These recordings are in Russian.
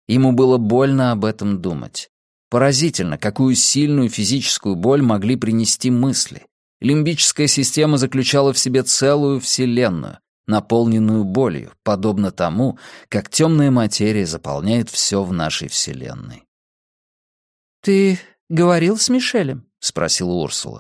Ему было больно об этом думать. Поразительно, какую сильную физическую боль могли принести мысли. Лимбическая система заключала в себе целую вселенную, наполненную болью, подобно тому, как темная материя заполняет все в нашей вселенной. «Ты говорил с Мишелем?» — спросила Урсула.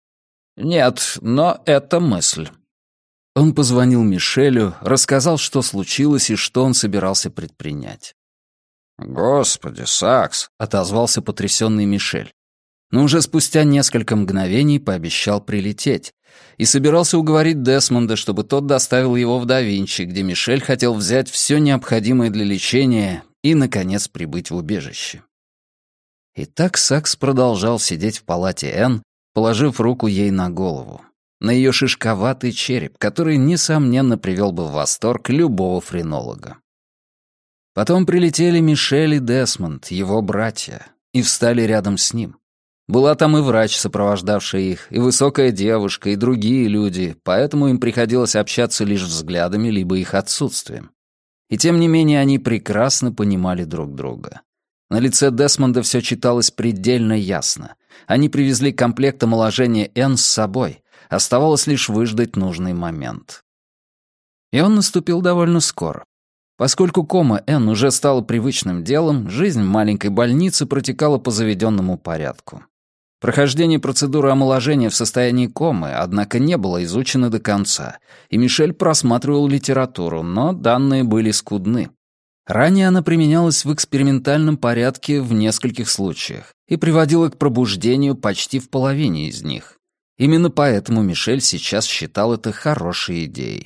«Нет, но это мысль». Он позвонил Мишелю, рассказал, что случилось и что он собирался предпринять. «Господи, Сакс!» — отозвался потрясенный Мишель. Но уже спустя несколько мгновений пообещал прилететь и собирался уговорить Десмонда, чтобы тот доставил его в Да-Винчи, где Мишель хотел взять все необходимое для лечения и, наконец, прибыть в убежище. И так Сакс продолжал сидеть в палате Энн, положив руку ей на голову, на ее шишковатый череп, который, несомненно, привел бы в восторг любого френолога. Потом прилетели Мишель и Десмонд, его братья, и встали рядом с ним. Была там и врач, сопровождавший их, и высокая девушка, и другие люди, поэтому им приходилось общаться лишь взглядами, либо их отсутствием. И тем не менее они прекрасно понимали друг друга. На лице Десмонда все читалось предельно ясно. Они привезли комплект омоложения Энн с собой. Оставалось лишь выждать нужный момент. И он наступил довольно скоро. Поскольку кома Энн уже стала привычным делом, жизнь в маленькой больнице протекала по заведенному порядку. Прохождение процедуры омоложения в состоянии комы, однако, не было изучено до конца, и Мишель просматривал литературу, но данные были скудны. Ранее она применялась в экспериментальном порядке в нескольких случаях и приводила к пробуждению почти в половине из них. Именно поэтому Мишель сейчас считал это хорошей идеей.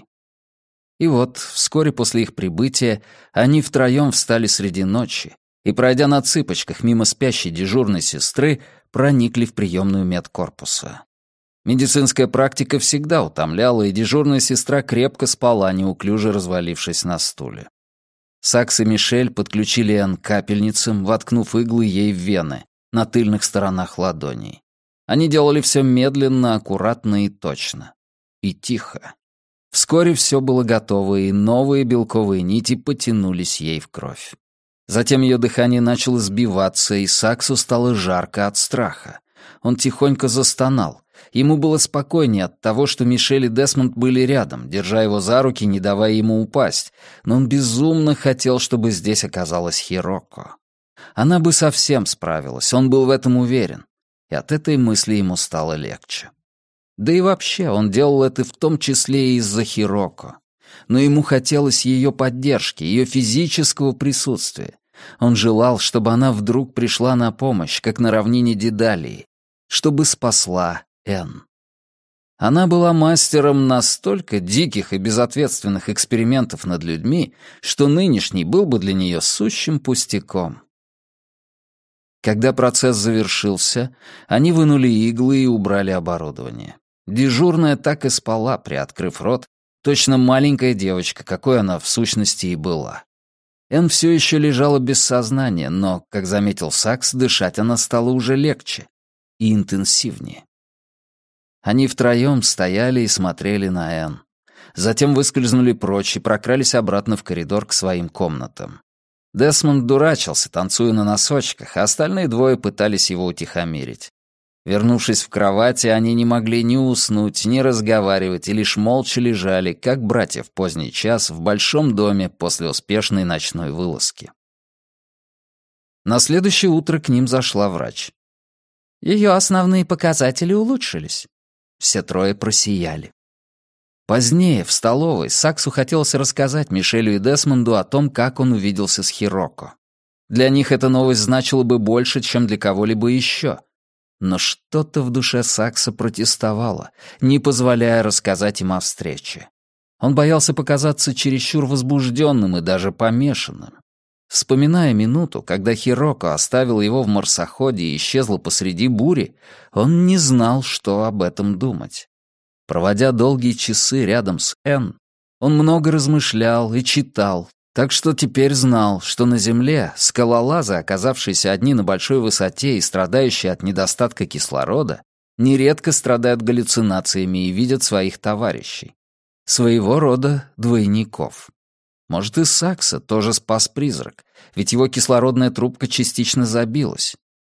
И вот, вскоре после их прибытия, они втроем встали среди ночи и, пройдя на цыпочках мимо спящей дежурной сестры, проникли в приемную медкорпуса. Медицинская практика всегда утомляла, и дежурная сестра крепко спала, неуклюже развалившись на стуле. Сакс и Мишель подключили Энн к капельницам, воткнув иглы ей в вены, на тыльных сторонах ладоней. Они делали все медленно, аккуратно и точно. И тихо. Вскоре все было готово, и новые белковые нити потянулись ей в кровь. Затем ее дыхание начало сбиваться, и Саксу стало жарко от страха. Он тихонько застонал. Ему было спокойнее от того, что Мишель и Десмонд были рядом, держа его за руки, не давая ему упасть, но он безумно хотел, чтобы здесь оказалась Хироко. Она бы совсем справилась, он был в этом уверен, и от этой мысли ему стало легче. Да и вообще, он делал это в том числе и из-за Хироко. Но ему хотелось ее поддержки, ее физического присутствия. Он желал, чтобы она вдруг пришла на помощь, как на равнине Дедалии, чтобы спасла Энн. Она была мастером настолько диких и безответственных экспериментов над людьми, что нынешний был бы для нее сущим пустяком. Когда процесс завершился, они вынули иглы и убрали оборудование. Дежурная так и спала, приоткрыв рот, точно маленькая девочка, какой она в сущности и была. Энн все еще лежала без сознания, но, как заметил Сакс, дышать она стала уже легче и интенсивнее. Они втроем стояли и смотрели на Энн. Затем выскользнули прочь и прокрались обратно в коридор к своим комнатам. Десмонд дурачился, танцуя на носочках, а остальные двое пытались его утихомирить. Вернувшись в кровати, они не могли ни уснуть, ни разговаривать, и лишь молча лежали, как братья в поздний час в большом доме после успешной ночной вылазки. На следующее утро к ним зашла врач. Ее основные показатели улучшились. Все трое просияли. Позднее, в столовой, Саксу хотелось рассказать Мишелю и Десмонду о том, как он увиделся с Хироко. Для них эта новость значила бы больше, чем для кого-либо еще. Но что-то в душе Сакса протестовало, не позволяя рассказать им о встрече. Он боялся показаться чересчур возбужденным и даже помешанным. Вспоминая минуту, когда Хироко оставила его в марсоходе и исчезла посреди бури, он не знал, что об этом думать. Проводя долгие часы рядом с Энн, он много размышлял и читал, так что теперь знал, что на Земле скалолазы, оказавшиеся одни на большой высоте и страдающие от недостатка кислорода, нередко страдают галлюцинациями и видят своих товарищей. Своего рода двойников. Может, и Сакса тоже спас призрак, ведь его кислородная трубка частично забилась.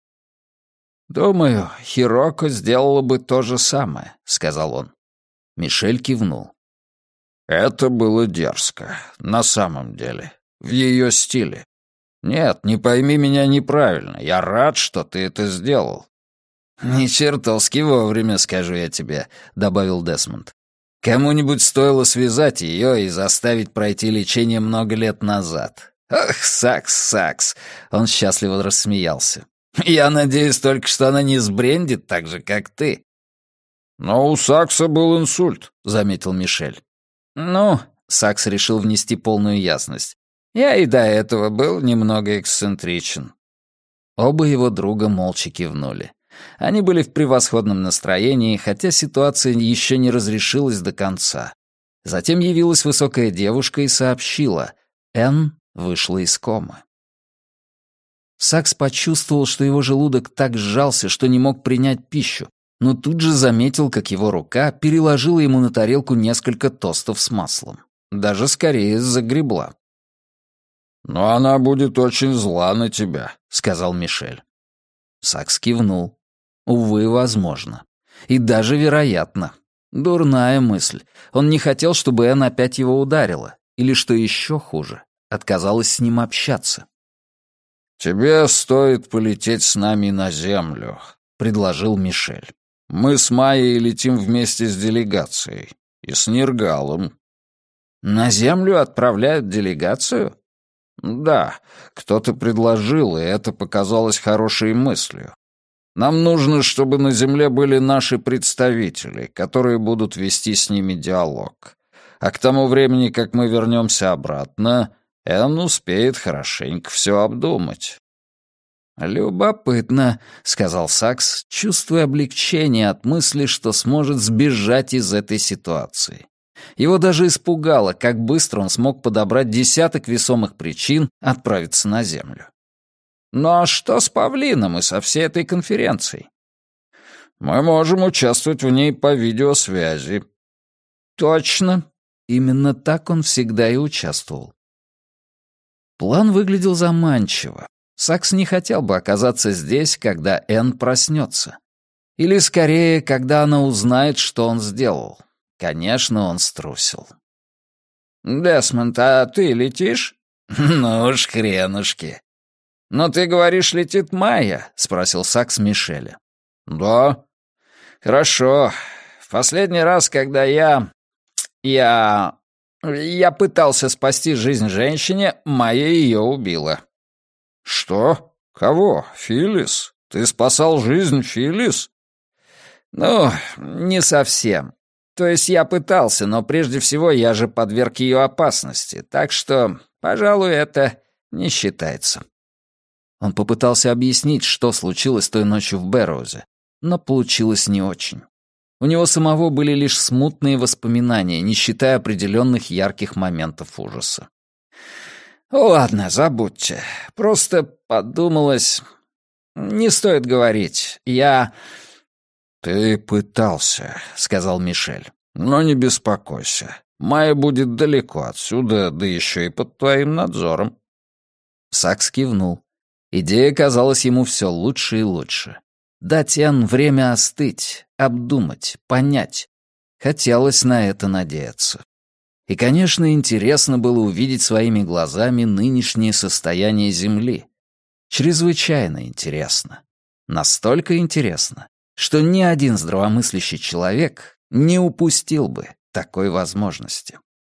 «Думаю, Хироко сделала бы то же самое», — сказал он. Мишель кивнул. «Это было дерзко, на самом деле, в ее стиле. Нет, не пойми меня неправильно, я рад, что ты это сделал». «Не чертовски вовремя, скажу я тебе», — добавил Десмонд. «Кому-нибудь стоило связать ее и заставить пройти лечение много лет назад. Ах, Сакс!» — он счастливо рассмеялся. «Я надеюсь только, что она не сбрендит так же, как ты». «Но у Сакса был инсульт», — заметил Мишель. «Ну», — Сакс решил внести полную ясность, «я и до этого был немного эксцентричен». Оба его друга молча кивнули. Они были в превосходном настроении, хотя ситуация еще не разрешилась до конца. Затем явилась высокая девушка и сообщила: Энн вышла из комы. Сакс почувствовал, что его желудок так сжался, что не мог принять пищу, но тут же заметил, как его рука переложила ему на тарелку несколько тостов с маслом. Даже скорее загребла. «Но она будет очень зла на тебя», — сказал Мишель. Сакс кивнул. Увы, возможно. И даже вероятно. Дурная мысль. Он не хотел, чтобы Энн опять его ударила. Или, что еще хуже, отказалась с ним общаться. «Тебе стоит полететь с нами на Землю», — предложил Мишель. «Мы с Майей летим вместе с делегацией. И с Нергалом». «На Землю отправляют делегацию?» «Да, кто-то предложил, и это показалось хорошей мыслью. Нам нужно, чтобы на Земле были наши представители, которые будут вести с ними диалог. А к тому времени, как мы вернемся обратно, Энн успеет хорошенько все обдумать». «Любопытно», — сказал Сакс, чувствуя облегчение от мысли, что сможет сбежать из этой ситуации. Его даже испугало, как быстро он смог подобрать десяток весомых причин отправиться на Землю. «Ну а что с павлином и со всей этой конференцией?» «Мы можем участвовать в ней по видеосвязи». «Точно. Именно так он всегда и участвовал». План выглядел заманчиво. Сакс не хотел бы оказаться здесь, когда Энн проснется. Или, скорее, когда она узнает, что он сделал. Конечно, он струсил. «Десмонд, а ты летишь?» «Ну уж, хренушки». «Но ты говоришь, летит Майя?» — спросил Сакс Мишеля. «Да». «Хорошо. В последний раз, когда я пытался спасти жизнь женщине, Майя ее убила». «Что? Кого? Филлис? Ты спасал жизнь Филлис?» «Ну, не совсем. То есть я пытался, но прежде всего я же подверг ее опасности, так что, пожалуй, это не считается». Он попытался объяснить, что случилось той ночью в Бэрроузе, но получилось не очень. У него самого были лишь смутные воспоминания, не считая определенных ярких моментов ужаса. «Ладно, забудьте. Просто подумалось... Не стоит говорить. «Ты пытался», — сказал Мишель. «Но не беспокойся. Майя будет далеко отсюда, да еще и под твоим надзором». Сакс кивнул. Идея казалась ему все лучше и лучше. Дать Энн время остыть, обдумать, понять. Хотелось на это надеяться. И, конечно, интересно было увидеть своими глазами нынешнее состояние Земли. Чрезвычайно интересно. Настолько интересно, что ни один здравомыслящий человек не упустил бы такой возможности.